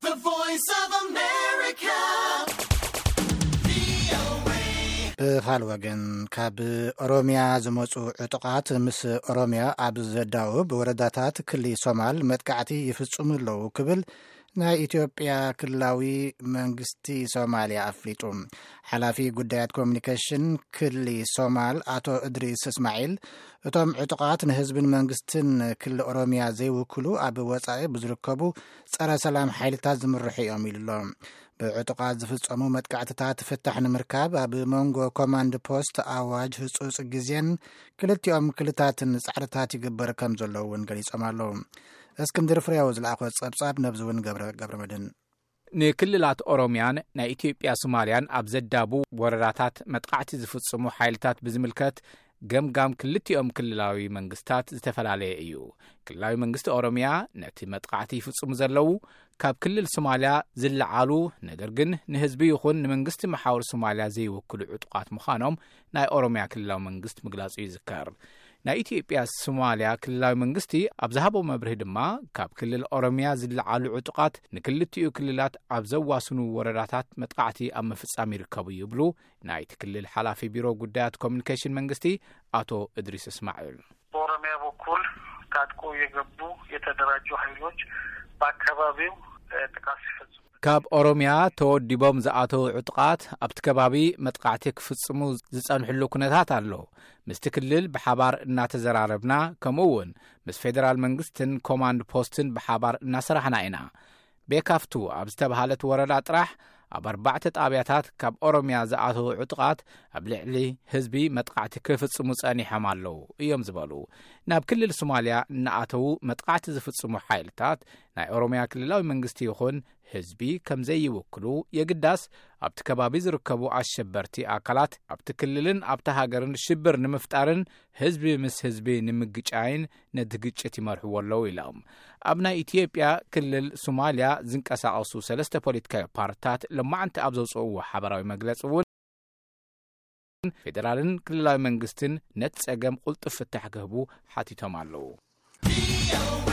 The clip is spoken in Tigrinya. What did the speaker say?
The Voice of America. በሃልወገን ካብ ኦሮሚያ ዝመጹ ዕጡቃት ምስ ኦሮሚያ ኣብ ዘዳውብ ወረዳታት ክልል ሶማል መጥቃዕቲ ይፍጽሙለው ክብል ናይ ኢትዮጵያ ክልላዊ መንግስቲ ሶማሊያ አፍሊጡ ሓላፊ ጉዳያት ኮሙኒኬሽን ክልል ሶማል አቶ እድሪስ እስማኤል እቶም ዕጡቃት ንህዝብን መንግስትን ክልል ኦሮሚያ ዘይውክሉ ኣብ ወጻኢ ብዝርከቡ ጸረ ሰላም ሓይልታት ዝምርሑ እዮም ኢሎም በዕጡቃት ዝፍጸሙ መጥቃዕትታት ፍታሕ ንምርካብ ኣብ መንጎ ኮማንድ ፖስት አዋጅ ህጹጽ ጊዜን ክልቲኦም ክልታትን ጻዕርታት ይግበር ከም ዘለውን ገሊጾም ኣለዉ እስክንድር ፍሬው ዝለኣኾ ጸብጻብ ነብዝውን ገብረ መድን ንክልላት ኦሮሚያን ናይ ኢትዮጵያ ሶማሊያን ኣብ ዘዳቡ ወረዳታት መጥቃዕቲ ዝፍጽሙ ሓይልታት ብዝምልከት ገምጋም ክልቲኦም ክልላዊ መንግስታት ዝተፈላለየ እዩ ክልላዊ መንግስቲ ኦሮሚያ ነቲ መጥቃዕቲ ይፍጽሙ ዘለው ካብ ክልል ሶማሊያ ዝለዓሉ ነገር ግን ንህዝቢ ይኹን ንመንግስቲ መሓወር ሶማሊያ ዘይወክሉ ዕጡቃት ምዃኖም ናይ ኦሮሚያ ክልላዊ መንግስት ምግላጹ ይዝከር ናይ ኢትዮጵያ ሶማሊያ ክልላዊ መንግስቲ ኣብ ዝሃቦ መብርሂ ድማ ካብ ክልል ኦሮሚያ ዝለዓሉ ዕጡቃት ንክልቲኡ ክልላት ኣብ ዘዋስኑ ወረዳታት መጥቃዕቲ ኣብ ምፍጻም ይርከቡ ይብሉ ናይ ክልል ሓላፊ ቢሮ ጉዳያት ኮሙኒኬሽን መንግስቲ አቶ እድሪስ እስማኤል በኦሮሚያ በኩል ታጥቆ የገቡ የተደራጁ ኃይሎች በአካባቢው ጥቃት ሲፈጽሙ ካብ ኦሮሚያ ተወዲቦም ዝኣተው ዕጡቃት ኣብቲ ከባቢ መጥቃዕቲ ክፍጽሙ ዝጸንሕሉ ኩነታት ኣሎ ምስቲ ክልል ብሓባር እናተዘራረብና ከምኡውን ምስ ፌደራል መንግስትን ኮማንድ ፖስትን ብሓባር እናሰራሕና ኢና ቤካፍቱ ኣብ ዝተባሃለት ወረዳ ጥራሕ ኣብ 4 ጣብያታት ካብ ኦሮሚያ ዝኣተው ዕጡቃት ኣብ ልዕሊ ህዝቢ መጥቃዕቲ ክፍጽሙ ጸኒሖም ኣለዉ እዮም ዝበሉ ናብ ክልል ሶማሊያ እናኣተው መጥቃዕቲ ዝፍጽሙ ሓይልታት ናይ ኦሮሚያ ክልላዊ መንግስቲ ይኹን ህዝቢ ከም ዘይውክሉ የግዳስ ኣብቲ ከባቢ ዝርከቡ አሸበርቲ አካላት ኣብቲ ክልልን ኣብቲ ሃገርን ሽብር ንምፍጣርን ህዝቢ ምስ ህዝቢ ንምግጫይን ነቲ ግጭት ይመርሕዎ ኣለዉ ኢሎም ኣብ ናይ ኢትዮጵያ ክልል ሶማሊያ ዝንቀሳቐሱ 3 ፖለቲካዊ ፓርቲታት ለማዓንቲ ኣብ ዘውፅእዎ ሓበራዊ መግለፂ እውን ፌደራልን ክልላዊ መንግስትን ነቲ ጸገም ቁልጡፍ ፍታሕ ክህቡ ሓቲቶም ኣለዉ